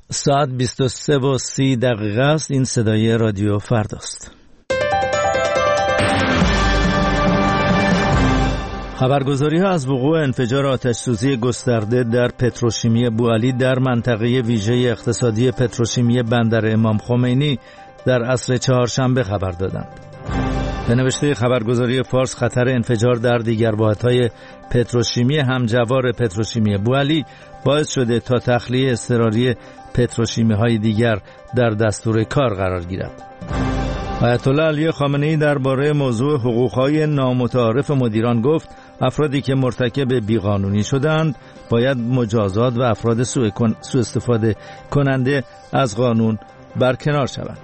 ساعت 23:30 است. این صدای رادیو فرداست. خبرگزاری‌ها از وقوع انفجار آتش‌سوزی گسترده در پتروشیمی بوعلی در منطقه ویژه اقتصادی پتروشیمی بندر امام خمینی در عصر چهارشنبه خبر دادند. به نوشته خبرگزاری فارس، خطر انفجار در دیگر واحدهای پتروشیمی همجوار پتروشیمی بوعلی باعث شده تا تخلیه اضطراری پتروشیمی‌های دیگر در دستور کار قرار گیرد. آیت الله علی خامنه‌ای درباره موضوع حقوق‌های نامتعارف مدیران گفت افرادی که مرتکب بیقانونی شدند باید مجازات و افراد سوء استفاده کننده از قانون برکنار شوند.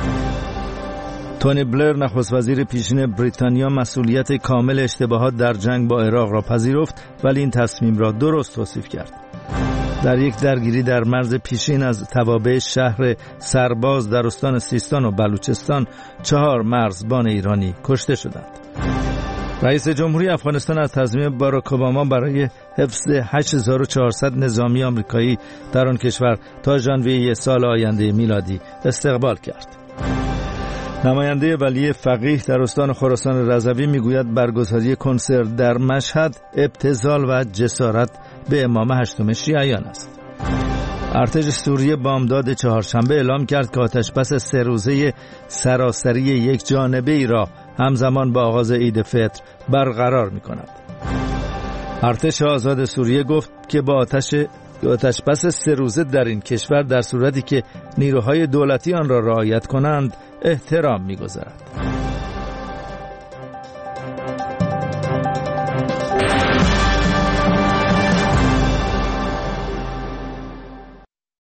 تونی بلر، نخست وزیر پیشین بریتانیا، مسئولیت کامل اشتباهات در جنگ با عراق را پذیرفت ولی این تصمیم را درست توصیف کرد. در یک درگیری در مرز پیشین از توابع شهر سرباز در استان سیستان و بلوچستان 4 مرزبان ایرانی کشته شدند. رئیس جمهوری افغانستان از تصمیم باراک اوباما برای حفظ 8400 نظامی آمریکایی در آن کشور تا ژانویه سال آینده میلادی استقبال کرد. نماینده ولی فقیه در استان خراسان رضوی میگوید برگزاری کنسرت در مشهد ابتذال و جسارت به امام هشتم شیعیان است. ارتش سوریه بامداد چهارشنبه اعلام کرد که آتشبس 3 روزه سراسری یک جانبه ای را همزمان با آغاز عید فطر برقرار می کند. ارتش آزاد سوریه گفت که با آتشبس 3 روزه در این کشور در صورتی که نیروهای دولتی آن را رعایت کنند احترام می گذارد.